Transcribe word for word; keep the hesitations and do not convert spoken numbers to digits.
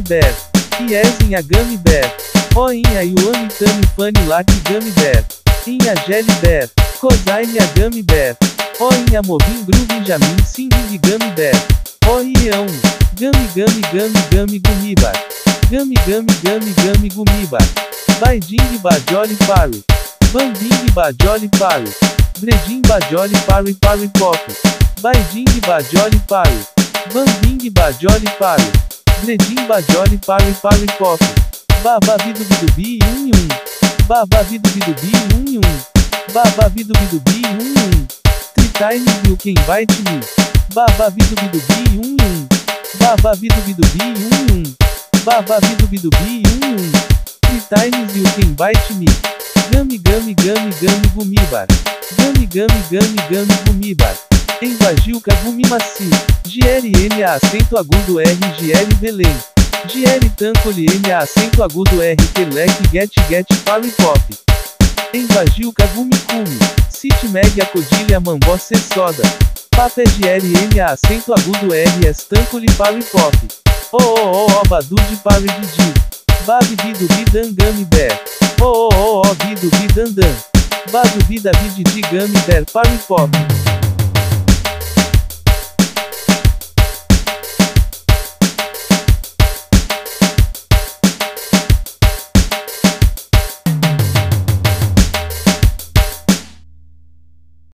bear. Yes in a gummy bear. O in a you am tami funny like gummy bear. In a jelly bear. Cause I'm a gummy bear. O in a moving grooving jamin singing gummy bear. O ião. Gummy gummy gummy gummy gummy bar. Gummy gummy gummy gummy gummy bar. By ding bajoli parry. Bambing bajoli parry. Bredin bajoli parry parry pop. By ding bajoli parry. Bambing bajoli parry. Bredin bajoli parry parry pop. Baba vidu vidu bi um um. Baba vidu vidu bi um um. Baba vidu vidu bi um um. Three times you can bite me. Baba vidu vidu bi um um. Baba vidu vidu bi um um. Baba vidu vidu bi um um. Three times you can bite me. Gummy gummy gummy gummy gummy bar. Gummy gummy gummy gummy gummy bar. Embagilca gummy macio. G L M A acento agudo R G L Belém. G L Tancoli M A acento agudo R Telec Get Get Parry Pop. Embagilca gummy cume. City Meg acodilha mambó C soda. Papa G L M A acento agudo R S Tancoli Parry Pop. O o o o badu de parry didi. Babi bidu bidan gummy bear. O o o o bidu bidandan. Badu bida bidi di gummy bear parry pop.